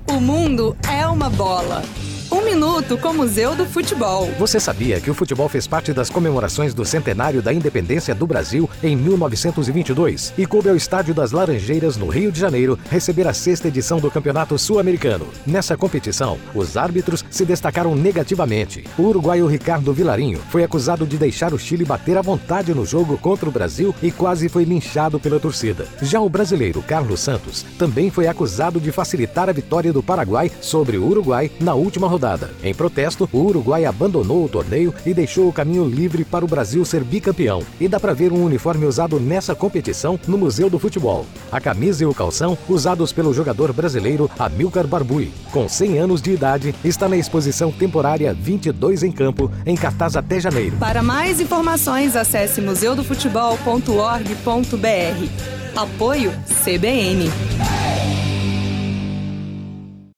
O mundo é uma bola. Um minuto com o Museu do Futebol. Você sabia que o futebol fez parte das comemorações do centenário da independência do Brasil em 1922 e coube ao Estádio das Laranjeiras, no Rio de Janeiro, receber a 6ª edição do Campeonato Sul-Americano. Nessa competição, os árbitros se destacaram negativamente. O uruguaio Ricardo Vilarinho foi acusado de deixar o Chile bater à vontade no jogo contra o Brasil e quase foi linchado pela torcida. Já o brasileiro Carlos Santos também foi acusado de facilitar a vitória do Paraguai sobre o Uruguai na última rodada. Em protesto, o Uruguai abandonou o torneio e deixou o caminho livre para o Brasil ser bicampeão. E dá para ver um uniforme usado nessa competição no Museu do Futebol. A camisa e o calção usados pelo jogador brasileiro Amilcar Barbuy. Com 100 anos de idade, está na exposição temporária 22 em Campo, em cartaz até janeiro. Para mais informações, acesse museudofutebol.org.br. Apoio CBN.